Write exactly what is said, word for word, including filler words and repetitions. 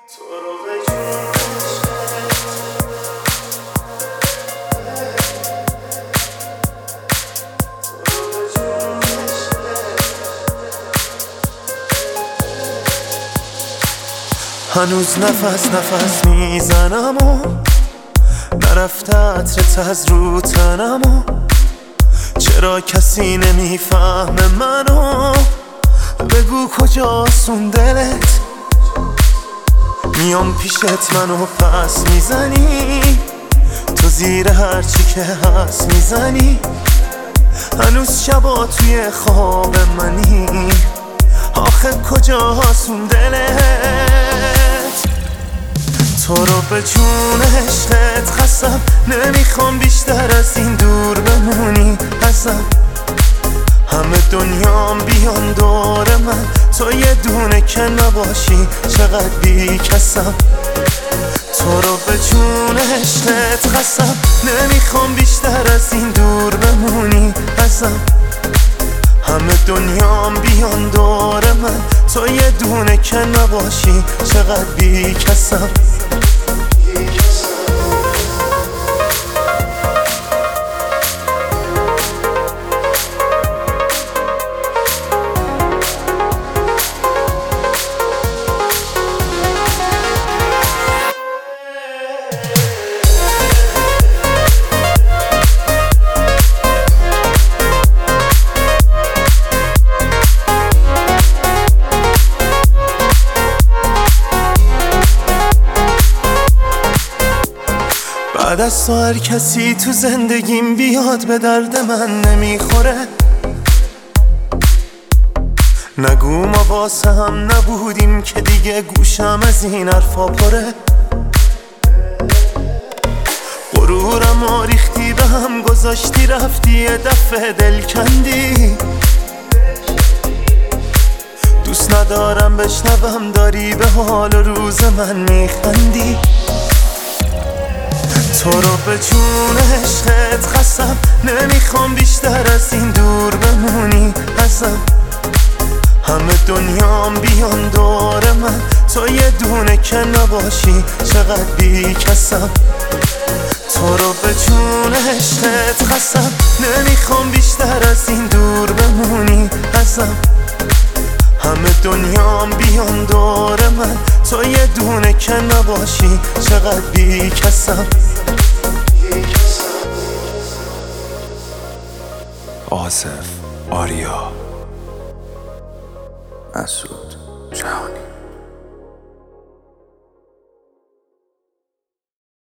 تو رو به جون هنوز نفس نفس میزنم و نرفته عطرت از رو تنم و چرا کسی نمیفهمه منو بگو کجاست اون دلت میام پیشت منو پس میزنی تو زیر هرچی که هست میزنی هنوز شبا توی خواب منی آخه کجاست اون دلت تو رو به جون عشقت خستم نمیخوام بیشتر از این دور بمونی ازم همه دنیام بیان دور من تو یه دونه که نباشی چقدر بی کسم تو رو به جون عشقت خستم نمیخوام بیشتر از این دور بمونی ازم همه دنیام بیان دور من تو یه دونه که نباشی چقدر بی کسم بعد از تو هر کسی تو زندگیم بیاد به درد من نمیخوره نگو ما واسه هم نبودیم که دیگه گوشم از این حرفا پره غرورم و ریختی به هم گذاشتی رفتی یه دفعه دل کندی دوست ندارم بشنوم داری به حال و روز من میخندی تو رو به جون عشقت خستم نمیخوام بیشتر از این دور بمونی ازم همه دنیام بیان دور من تو یه دونه که نباشی چقدر بی کسم تو رو به جون عشقت خستم نمیخوام بیشتر از این دور بمونی ازم همه دنیام بیان دور من تو یه دونه که نباشی چقدر بی کسم آصف آریا مسعود جهانی